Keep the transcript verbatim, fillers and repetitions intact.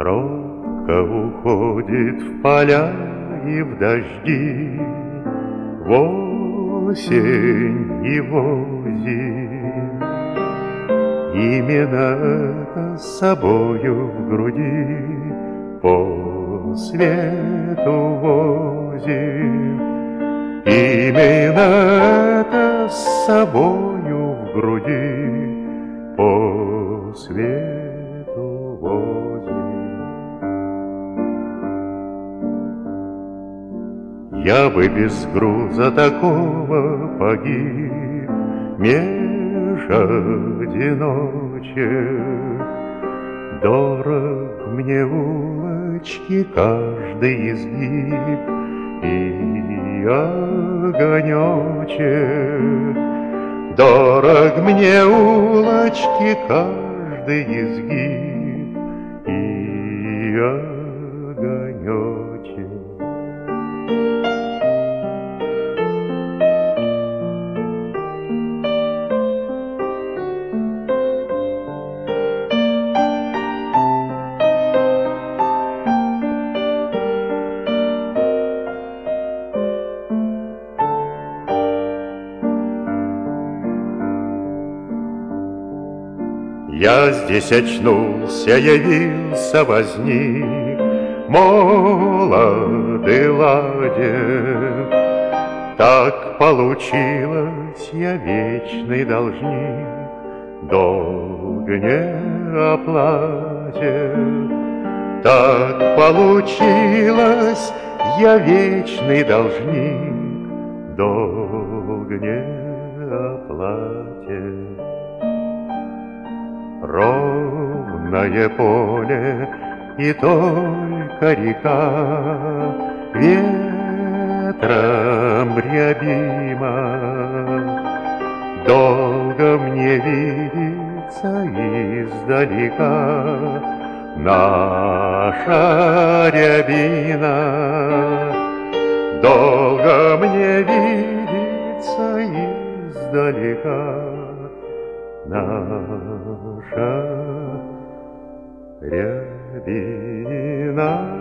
Тропка уходит в поля и в дожди, в осень и в озимь. Именно это с собою в груди по свету возим. Именно это с собою в груди по свету возим. Я бы без груза такого погиб меж одиночек. Дорог мне улочки каждый изгиб и огонечек. Дорог мне улочки каждый изгиб и огонечек. Я здесь очнулся, явился, возник, молод и ладен. Так получилось, я вечный должник, долг не оплатен. Так получилось, я вечный должник, долг не оплатен. Ровное поле и только река ветром рябима. Долго мне видится издалека наша рябина. Долго мне видится издалека наша рябина.